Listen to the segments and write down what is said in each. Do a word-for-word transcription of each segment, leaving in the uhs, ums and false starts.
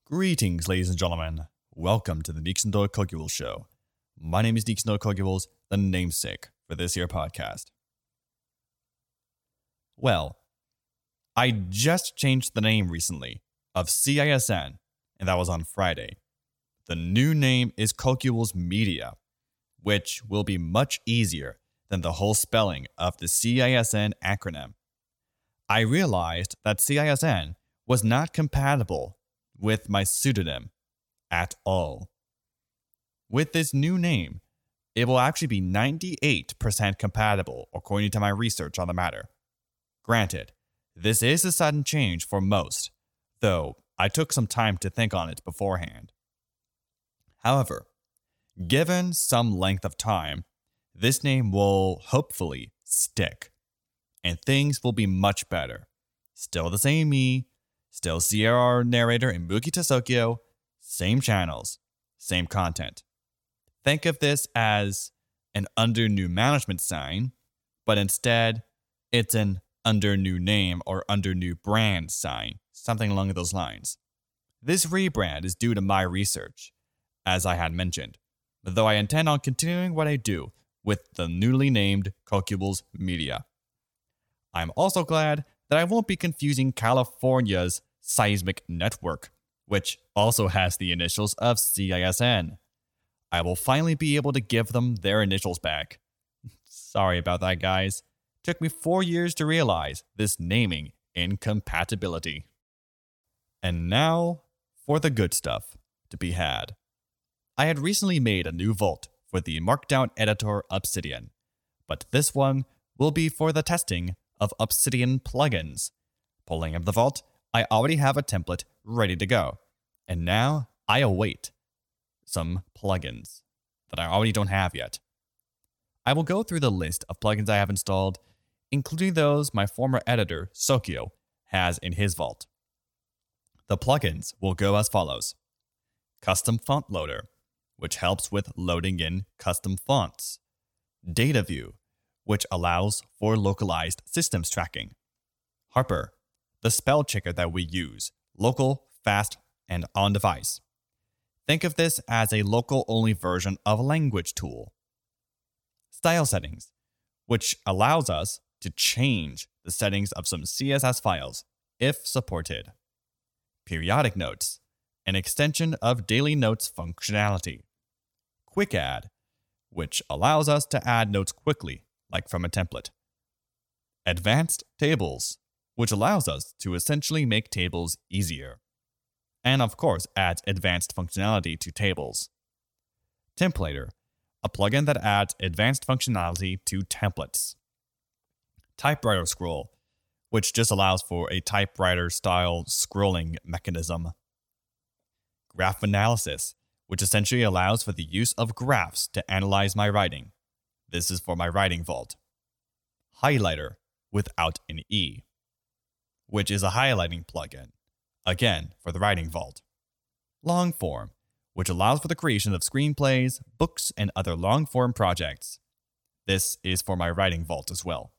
Greetings, ladies and gentlemen. Welcome to the Nixendo Kogyuls Show. My name is Nixendo Kogyuls, the namesake for this here podcast. Well, I just changed the name recently of C I S N, and that was on Friday. The new name is Kogyuls Media, which will be much easier than the whole spelling of the C I S N acronym. I realized that C I S N was not compatible with my pseudonym at all. With this new name, it will actually be ninety-eight percent compatible according to my research on the matter. Granted, this is a sudden change for most, though I took some time to think on it beforehand. However, given some length of time, this name will hopefully stick, and things will be much better. Still the same me, still C R R narrator in Mugi Tsukio, same channels, same content. Think of this as an under new management sign, but instead, it's an under new name or under new brand sign, something along those lines. This rebrand is due to my research, as I had mentioned, though I intend on continuing what I do with the newly named Kogyuls Media. I'm also glad that I won't be confusing California's Seismic Network, which also has the initials of C I S N. I will finally be able to give them their initials back. Sorry about that, guys. Took me four years to realize this naming incompatibility. And now for the good stuff to be had. I had recently made a new vault for the Markdown editor Obsidian, but this one will be for the testing of Obsidian plugins. Pulling up the vault, I already have a template ready to go, and now I await some plugins that I already don't have yet. I will go through the list of plugins I have installed, including those my former editor, Sokyo, has in his vault. The plugins will go as follows. Custom Font Loader, which helps with loading in custom fonts. Data View, which allows for localized systems tracking. Harper, the spell checker that we use, local, fast, and on-device. Think of this as a local-only version of a language tool. Style Settings, which allows us to change the settings of some C S S files, if supported. Periodic Notes, an extension of Daily Notes functionality. Quick Add, which allows us to add notes quickly, like from a template. Advanced Tables, which allows us to essentially make tables easier. And of course, adds advanced functionality to tables. Templater, a plugin that adds advanced functionality to templates. Typewriter Scroll, which just allows for a typewriter-style scrolling mechanism. Graph Analysis, which essentially allows for the use of graphs to analyze my writing. This is for my writing vault. Highlighter, without an E, which is a highlighting plugin, again for the writing vault. Longform, which allows for the creation of screenplays, books, and other long-form projects. This is for my writing vault as well.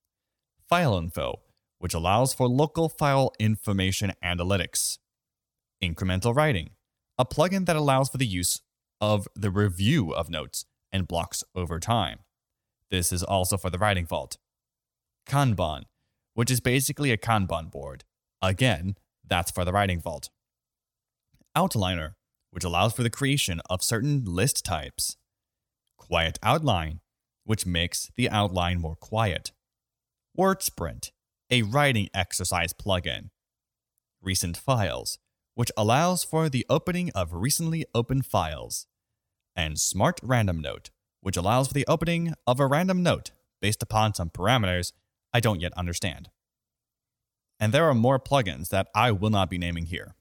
File Info, which allows for local file information analytics. Incremental Writing, a plugin that allows for the use of the review of notes and blocks over time. This is also for the writing vault. Kanban, which is basically a Kanban board. Again, that's for the writing vault. Outliner, which allows for the creation of certain list types. Quiet Outline, which makes the outline more quiet. WordSprint, a writing exercise plugin. Recent Files, which allows for the opening of recently opened files. And Smart Random Note, which allows for the opening of a random note based upon some parameters I don't yet understand. And there are more plugins that I will not be naming here.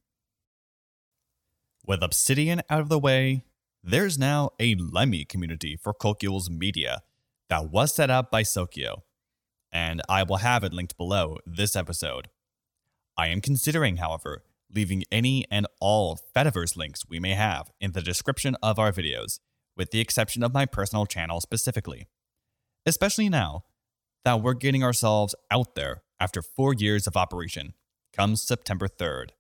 With Obsidian out of the way, there's now a Lemmy community for Kogyuls Media that was set up by Sokyo, and I will have it linked below this episode. I am considering, however, leaving any and all Fediverse links we may have in the description of our videos, with the exception of my personal channel specifically. Especially now that we're getting ourselves out there after four years of operation, come September third.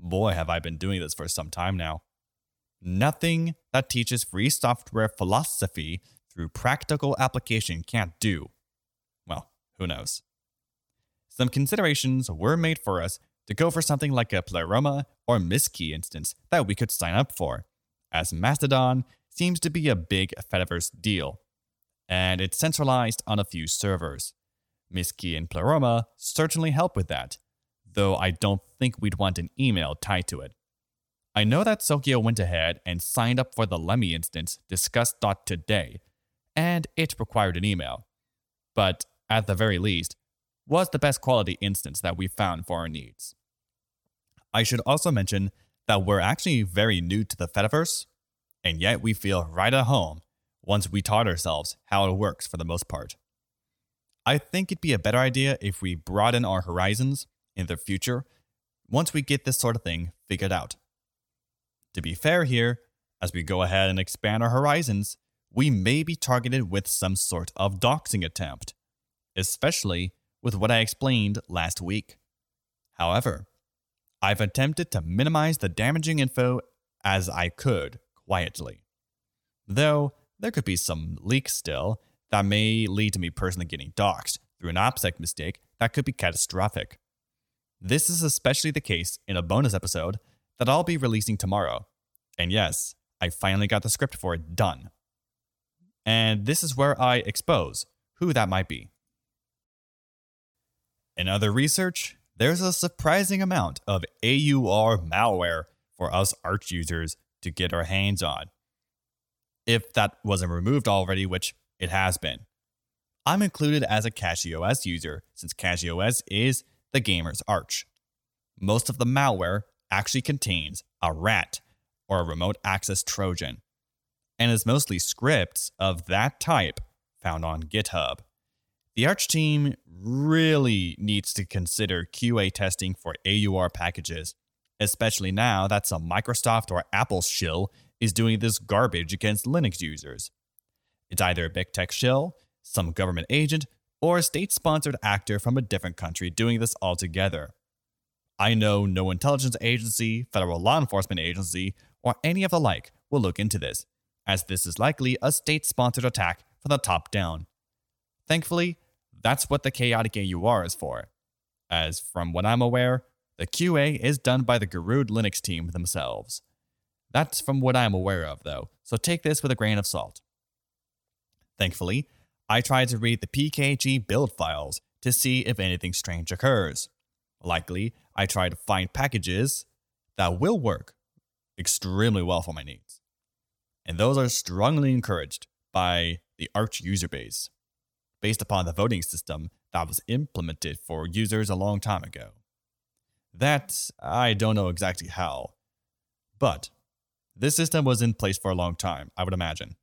Boy, have I been doing this for some time now. Nothing that teaches free software philosophy through practical application can't do. Well, who knows? Some considerations were made for us to go for something like a Pleroma or Mistkey instance that we could sign up for, as Mastodon seems to be a big Fediverse deal, and it's centralized on a few servers. Mistkey and Pleroma certainly help with that, though I don't think we'd want an email tied to it. I know that Sokyo went ahead and signed up for the Lemmy instance discussed today, and it required an email, but at the very least, was the best quality instance that we found for our needs. I should also mention that we're actually very new to the Fediverse, and yet we feel right at home once we taught ourselves how it works for the most part. I think it'd be a better idea if we broaden our horizons in the future once we get this sort of thing figured out. To be fair here, as we go ahead and expand our horizons, we may be targeted with some sort of doxing attempt, especially with what I explained last week. However, I've attempted to minimize the damaging info as I could quietly. Though there could be some leaks still that may lead to me personally getting doxed through an OPSEC mistake that could be catastrophic. This is especially the case in a bonus episode that I'll be releasing tomorrow. And yes, I finally got the script for it done. And this is where I expose who that might be. In other research, there's a surprising amount of A U R malware for us Arch users to get our hands on. If that wasn't removed already, which it has been. I'm included as a CachyOS user since CachyOS is the gamer's Arch. Most of the malware actually contains a rat or a remote access Trojan, and is mostly scripts of that type found on GitHub. The Arch team really needs to consider Q A testing for A U R packages, especially now that some Microsoft or Apple shill is doing this garbage against Linux users. It's either a big tech shill, some government agent, or a state-sponsored actor from a different country doing this all together. I know no intelligence agency, federal law enforcement agency, or any of the like will look into this, as this is likely a state-sponsored attack from the top down. Thankfully, that's what the chaotic A U R is for, as from what I'm aware, the Q A is done by the Garud Linux team themselves. That's from what I'm aware of, though, so take this with a grain of salt. Thankfully, I tried to read the P K G build files to see if anything strange occurs. Likely, I try to find packages that will work extremely well for my needs. And those are strongly encouraged by the Arch user base, based upon the voting system that was implemented for users a long time ago. That, I don't know exactly how, but this system was in place for a long time, I would imagine.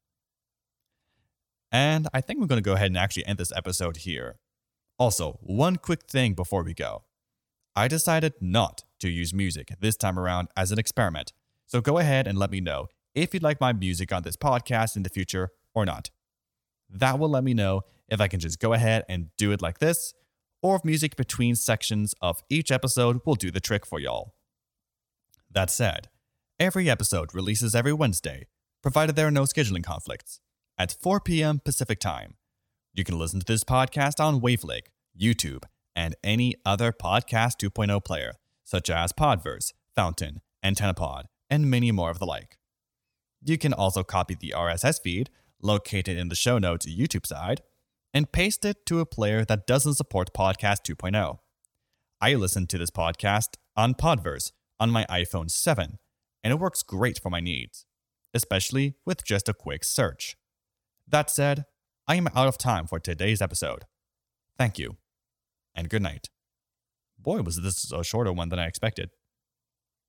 And I think we're going to go ahead and actually end this episode here. Also, one quick thing before we go. I decided not to use music this time around as an experiment, so go ahead and let me know if you'd like my music on this podcast in the future or not. That will let me know if I can just go ahead and do it like this, or if music between sections of each episode will do the trick for y'all. That said, every episode releases every Wednesday, provided there are no scheduling conflicts, at four p.m. Pacific Time. You can listen to this podcast on Wavelake, YouTube, and any other Podcast two point oh player, such as Podverse, Fountain, AntennaPod, and many more of the like. You can also copy the R S S feed, located in the show notes YouTube side, and paste it to a player that doesn't support Podcast two point oh. I listen to this podcast on Podverse on my iPhone seven, and it works great for my needs, especially with just a quick search. That said, I am out of time for today's episode. Thank you, and good night. Boy, was this a shorter one than I expected.